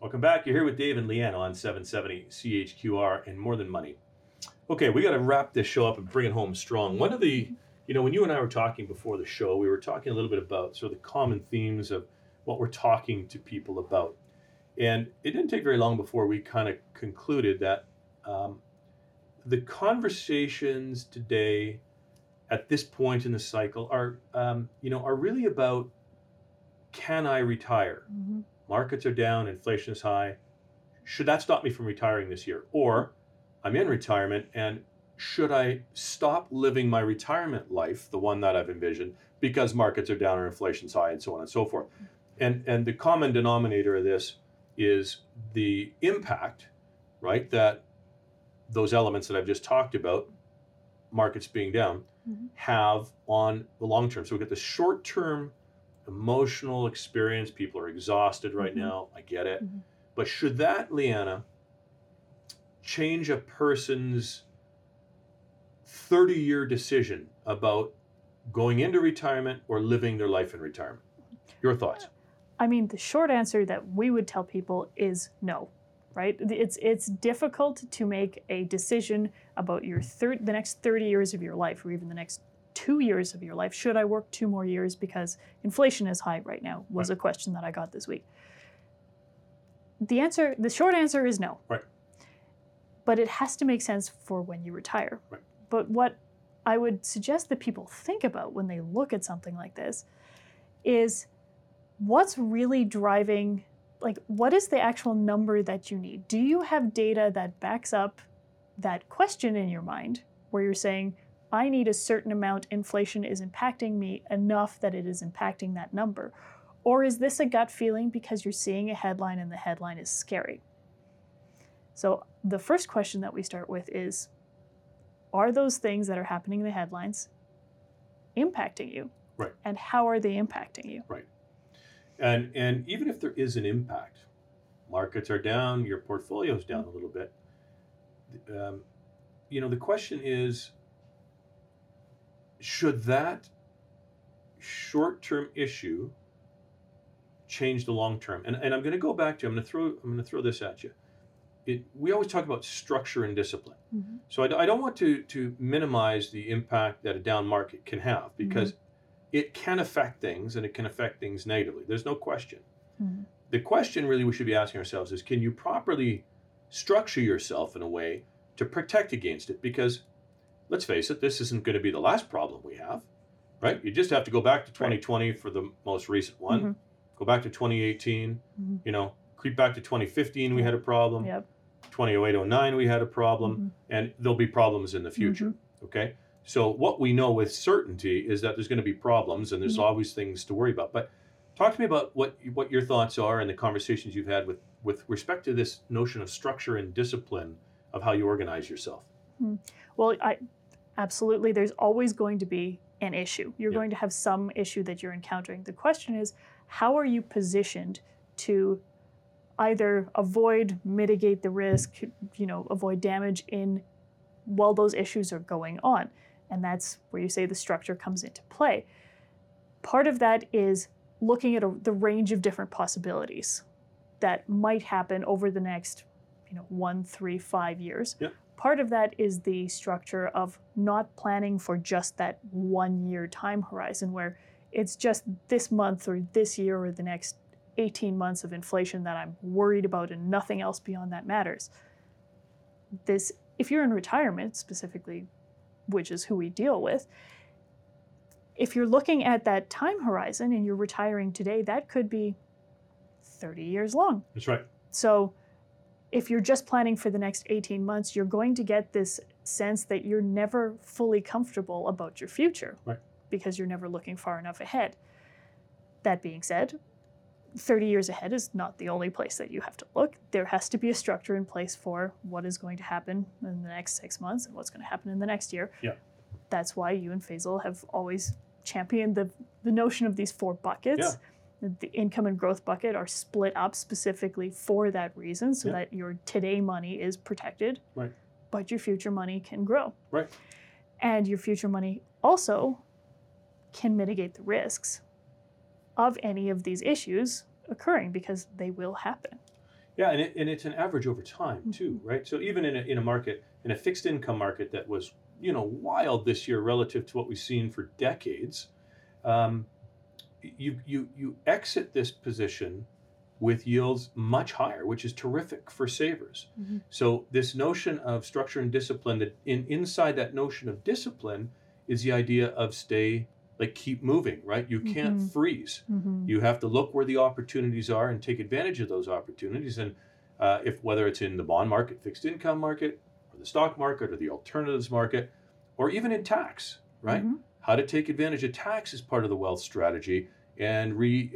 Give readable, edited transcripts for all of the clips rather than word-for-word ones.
Welcome back. You're here with Dave and Leanne on 770 CHQR and More Than Money. Okay, we got to wrap this show up and bring it home strong. One of the, when you and I were talking before the show, we were talking a little bit about sort of the common themes of what we're talking to people about. And it didn't take very long before we kind of concluded that the conversations today at this point in the cycle are really about, can I retire? Mm-hmm. Markets are down, inflation is high. Should that stop me from retiring this year? Or I'm in retirement, and should I stop living my retirement life, the one that I've envisioned, because markets are down or inflation's high and so on and so forth? And the common denominator of this is the impact, right, that those elements that I've just talked about, markets being down, have on the long term. So we get the short-term emotional experience. People are exhausted right now. I get it. But should that, Leanna, change a person's 30-year decision about going into retirement or living their life in retirement? Your thoughts? I mean, the short answer that we would tell people is no, right? It's difficult to make a decision about the next 30 years of your life, or even the next 2 years of your life. Should I work 2 more years because inflation is high right now, was a question that I got this week. The short answer is no. Right. But it has to make sense for when you retire. Right. But what I would suggest that people think about when they look at something like this is, what's really driving, what is the actual number that you need? Do you have data that backs up that question in your mind, where you're saying, I need a certain amount, inflation is impacting me enough that it is impacting that number? Or is this a gut feeling because you're seeing a headline and the headline is scary? So the first question that we start with is, are those things that are happening in the headlines impacting you? Right. And how are they impacting you? Right. And even if there is an impact, markets are down, your portfolio's down a little bit. The question is, should that short-term issue change the long-term? And I'm going to go back to, I'm going to throw this at you. We always talk about structure and discipline. So I don't want to minimize the impact that a down market can have, because it can affect things, and it can affect things negatively. There's no question. The question really we should be asking ourselves is, can you properly structure yourself in a way to protect against it? Because let's face it, this isn't going to be the last problem we have, right? You just have to go back to 2020 for the most recent one. Go back to 2018, creep back to 2015, we had a problem. 2008-09, we had a problem, and there'll be problems in the future, okay? So what we know with certainty is that there's going to be problems, and there's always things to worry about. But talk to me about what your thoughts are and the conversations you've had with respect to this notion of structure and discipline of how you organize yourself. Well, absolutely, there's always going to be an issue. You're going to have some issue that you're encountering. The question is, how are you positioned to either avoid, mitigate the risk, avoid damage while those issues are going on? And that's where you say the structure comes into play. Part of that is looking at the range of different possibilities that might happen over the next 1, 3, 5 years. Part of that is the structure of not planning for just that 1 year time horizon, where it's just this month or this year or the next 18 months of inflation that I'm worried about, and nothing else beyond that matters. If you're in retirement specifically, which is who we deal with, if you're looking at that time horizon and you're retiring today, that could be 30 years long. That's right. So if you're just planning for the next 18 months, you're going to get this sense that you're never fully comfortable about your future, right, because you're never looking far enough ahead. That being said, 30 years ahead is not the only place that you have to look. There has to be a structure in place for what is going to happen in the next 6 months and what's going to happen in the next year. Yeah. That's why you and Faisal have always championed the notion of these 4 buckets. Yeah. The income and growth bucket are split up specifically for that reason, so that your today money is protected, right, but your future money can grow. Right. And your future money also can mitigate the risks of any of these issues occurring, because they will happen. Yeah, and it's an average over time too, right? So even in a market, in a fixed income market that was, wild this year relative to what we've seen for decades, um, you exit this position with yields much higher, which is terrific for savers. Mm-hmm. So this notion of structure and discipline, that inside that notion of discipline is the idea of keep moving, right? You can't freeze. Mm-hmm. You have to look where the opportunities are and take advantage of those opportunities. And if whether it's in the bond market, fixed income market, or the stock market, or the alternatives market, or even in tax, right? Mm-hmm. How to take advantage of tax is part of the wealth strategy. And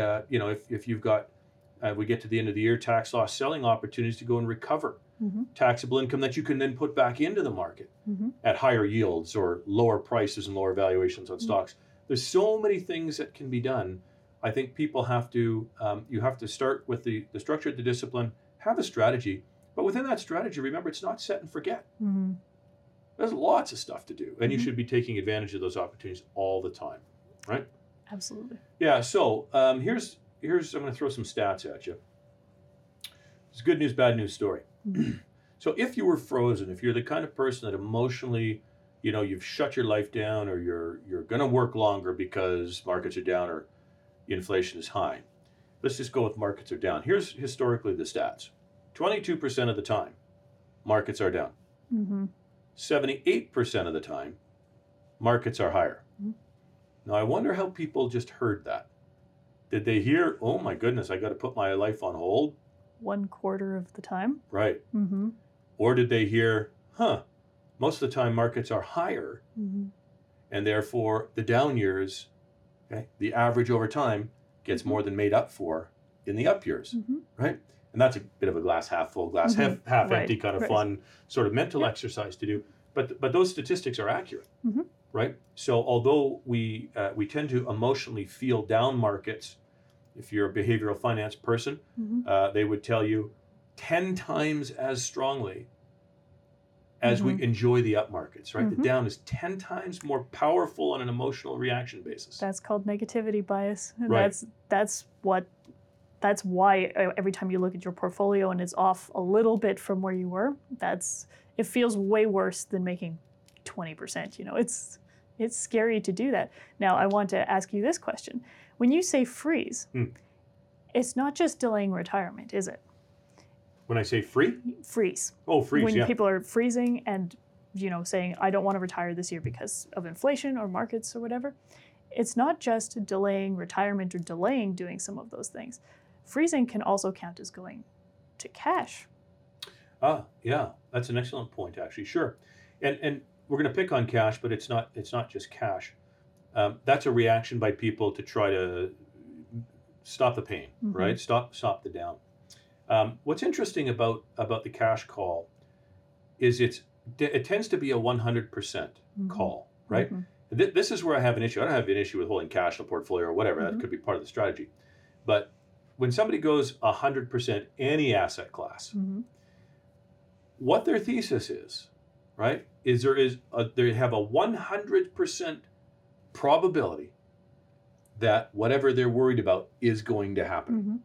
if you've got we get to the end of the year, tax loss selling opportunities to go and recover Mm-hmm. taxable income that you can then put back into the market Mm-hmm. at higher yields or lower prices and lower valuations on stocks. There's so many things that can be done. I think people have to, you have to start with the structure, the discipline, have a strategy. But within that strategy, remember, it's not set and forget. Mm-hmm. There's lots of stuff to do. And you Mhm. should be taking advantage of those opportunities all the time, right? Absolutely. Yeah, so here's I'm going to throw some stats at you. It's a good news, bad news story. Mhm. So if you were frozen, if you're the kind of person that emotionally, you've shut your life down, or you're going to work longer because markets are down or inflation is high. Let's just go with markets are down. Here's historically the stats. 22% of the time, markets are down. Mm-hmm. 78% of the time, markets are higher. Mhm. Now, I wonder how people just heard that. Did they hear, oh my goodness, I got to put my life on hold? 1/4 of the time. Right. Mm-hmm. Or did they hear, most of the time markets are higher, Mm-hmm. and therefore the down years, okay, the average over time gets more than made up for in the up years, Mm-hmm. right? And that's a bit of a glass half full, glass Mhm. half Right, empty kind of right. fun sort of mental Yep. exercise to do. But those statistics are accurate, Mhm. right? So although we tend to emotionally feel down markets, if you're a behavioral finance person, Mm-hmm. they would tell you 10 times as strongly as we Mhm. enjoy the up markets, right? The Mhm. down is 10 times more powerful on an emotional reaction basis. That's called negativity bias. And Right. that's why every time you look at your portfolio and it's off a little bit from where you were, it feels way worse than making 20%. It's scary to do that. Now, I want to ask you this question. When you say freeze, it's not just delaying retirement, is it? When I say free? Freeze. Oh, freeze, When yeah. people are freezing and saying, I don't want to retire this year because of inflation or markets or whatever, it's not just delaying retirement or delaying doing some of those things. Freezing can also count as going to cash. Yeah, that's an excellent point, actually. Sure. And we're going to pick on cash, but it's not just cash. That's a reaction by people to try to stop the pain, Mhm. right? Stop the down. What's interesting about the cash call is it tends to be a 100% Mhm. call, right? Mhm. This is where I have an issue. I don't have an issue with holding cash in a portfolio or whatever. Mhm. That could be part of the strategy. But when somebody goes 100% any asset class, Mhm. what their thesis is, right, is they have a 100% probability that whatever they're worried about is going to happen. Mhm.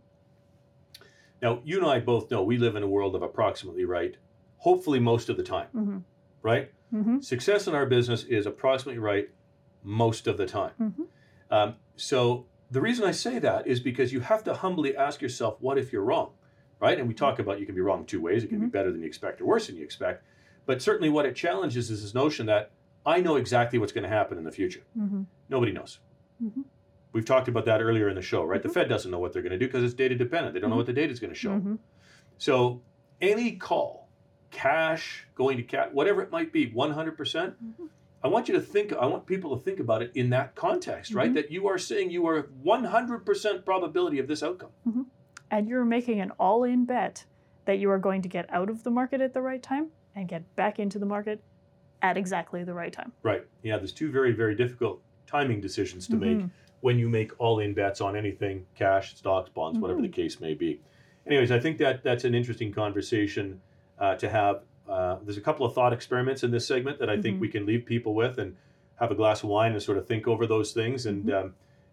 Now, you and I both know we live in a world of approximately right, hopefully most of the time, Mhm. right? Mhm. Success in our business is approximately right most of the time. Mhm. So the reason I say that is because you have to humbly ask yourself, what if you're wrong, right? And we talk about you can be wrong two ways. It can be better than you expect or worse than you expect. But certainly what it challenges is this notion that I know exactly what's going to happen in the future. Mhm. Nobody knows. Mhm. We've talked about that earlier in the show, right? Mhm. The Fed doesn't know what they're going to do because it's data dependent. They don't know what the data is going to show. Mhm. So any call, cash, going to cash, whatever it might be, 100%, Mhm. I want people to think about it in that context, right? Mhm. That you are saying you are 100% probability of this outcome. Mhm. And you're making an all-in bet that you are going to get out of the market at the right time and get back into the market at exactly the right time. Right. Yeah, there's two very, very difficult timing decisions to make Mhm. when you make all-in bets on anything, cash, stocks, bonds, whatever the case may be. Anyways, I think that's an interesting conversation to have. There's a couple of thought experiments in this segment that I think we can leave people with and have a glass of wine and sort of think over those things and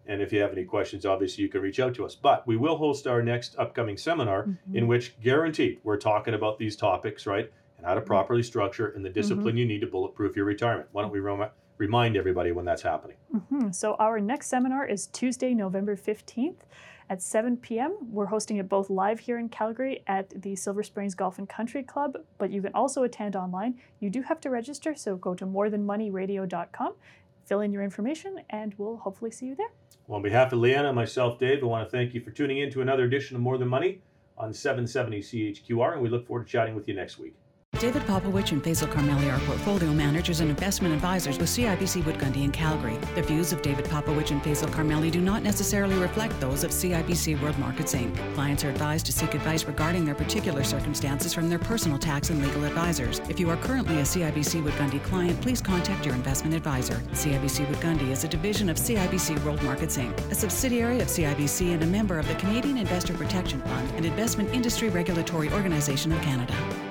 And if you have any questions, obviously you can reach out to us. But we will host our next upcoming seminar in which, guaranteed, we're talking about these topics, right? And how to properly structure and the discipline you need to bulletproof your retirement. Why don't we remind everybody when that's happening? So our next seminar is Tuesday, November 15th at 7 p.m. We're hosting it both live here in Calgary at the Silver Springs Golf and Country Club, but you can also attend online. You do have to register, so go to morethanmoneyradio.com, fill in your information, and we'll hopefully see you there. Well, on behalf of Leanna and myself, Dave, I want to thank you for tuning in to another edition of More Than Money on 770 CHQR, and we look forward to chatting with you next week. David Popowich and Faisal Carmeli are portfolio managers and investment advisors with CIBC Wood Gundy in Calgary. The views of David Popowich and Faisal Carmeli do not necessarily reflect those of CIBC World Markets Inc. Clients are advised to seek advice regarding their particular circumstances from their personal tax and legal advisors. If you are currently a CIBC Wood Gundy client, please contact your investment advisor. CIBC Wood Gundy is a division of CIBC World Markets Inc., a subsidiary of CIBC and a member of the Canadian Investor Protection Fund and Investment Industry Regulatory Organization of Canada.